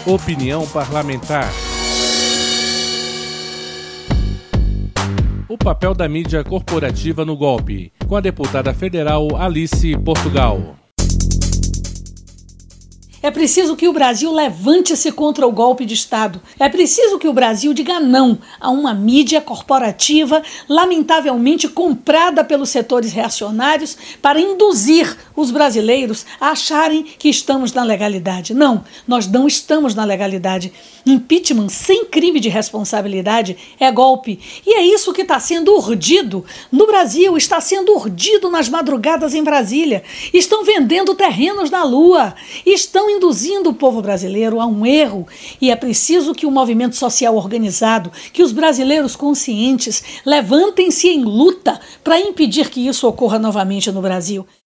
Opinião parlamentar. O papel da mídia corporativa no golpe, com a deputada federal Alice Portugal. É preciso que o Brasil levante-se contra o golpe de Estado. É preciso que o Brasil diga não a uma mídia corporativa lamentavelmente comprada pelos setores reacionários para induzir os brasileiros a acharem que estamos na legalidade. Não, nós não estamos na legalidade. Impeachment sem crime de responsabilidade é golpe. E é isso que está sendo urdido no Brasil, está sendo urdido nas madrugadas em Brasília. Estão vendendo terrenos na Lua, estão induzindo o povo brasileiro a um erro, e é preciso que o movimento social organizado, que os brasileiros conscientes levantem-se em luta para impedir que isso ocorra novamente no Brasil.